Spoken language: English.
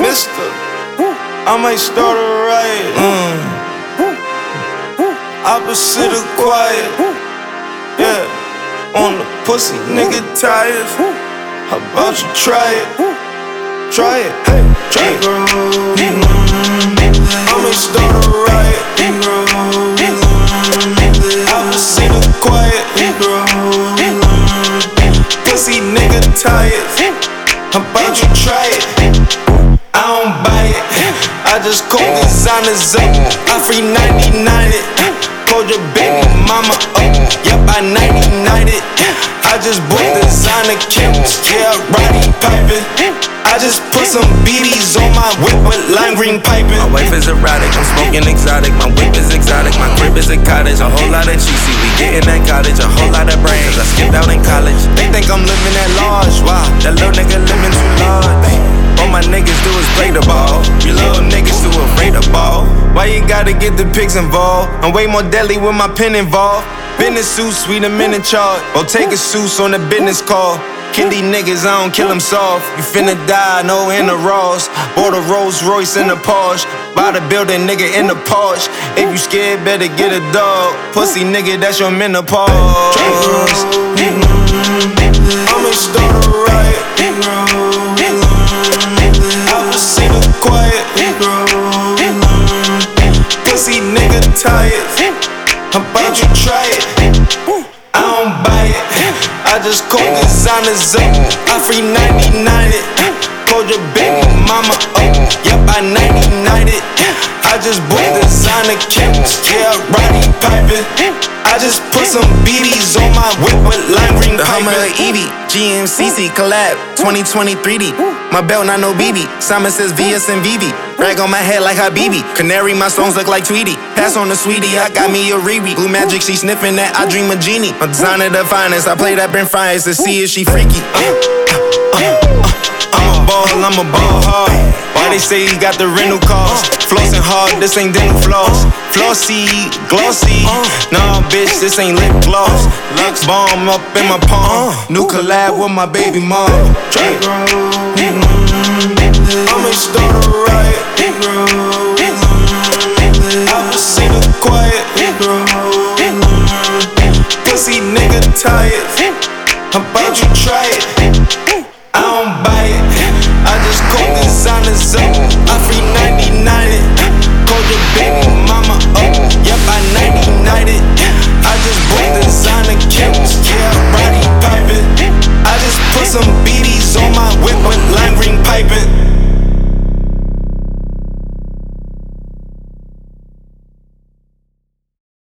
mister. I might start a riot. Opposite of quiet. Yeah, on the pussy, nigga tired. How about you try it? Try it, hey, try it. I might start a riot. Opposite of quiet. Pussy nigga tired. How about you try it? I don't buy it. I just call designers up. I free 99 it. Called your baby mama up. Yup, I 99 it. I just bought designer cameras. Yeah, Roddy piping. I just put some BDs on my whip with lime green piping. My wife is erotic, I'm smoking exotic. My whip is exotic, my crib is a cottage. A whole lot of cheesy, we gettin' that cottage. A whole lot of brains, I skipped out in college. They think I'm living at large, wow. That little nigga living too large. All my niggas do is play the ball. You little niggas too afraid to ball. Why you gotta get the pigs involved? I'm way more deadly with my pen involved. Business suits, we the men in charge. Or take a suits on the business call. Kill these niggas, I don't kill them soft. You finna die, no in the Ross. Bought a Rolls Royce in the Porsche. Buy the building, nigga, in the Porsche. If you scared, better get a dog. Pussy nigga, that's your menopause. I'ma start a riot. Opposite of quiet. Pussy nigga tired. How about you try it? I don't buy it. I just call designers up. I free 99 it. Called your baby mama up. Yup, I 99 it. I just bought designer cameras. Yeah, Roddy piping. I just put some BDs on my whip with lime green The Hummer piping. Evie, GMCC collab, 2020 3D. My belt not no BB. Simon says VS and VV. Rag on my head like Habibi. Canary, my stones look like Tweety. Pass on the sweetie, I got me a Riri. Blue magic, she sniffing that, I dream a genie. My designer the finest, I play that Brent Fires to see if she freaky. I'm a ball hard. Why they say he got the rental cars? Flossing hard, this ain't dental floss. Flossy, glossy. Nah, bitch, this ain't lip gloss. Lux bomb up in my palm. New collab with my baby mom. I'ma start a riot. Opposite of quiet. Pussy nigga tired. How about you try it? I don't buy it. I just call designers up. I free 99 it. Called your baby mama up. Yup, I 99 it. I just bought designer cameras. Yeah, Roddy piping. I just put some BDs on my whip with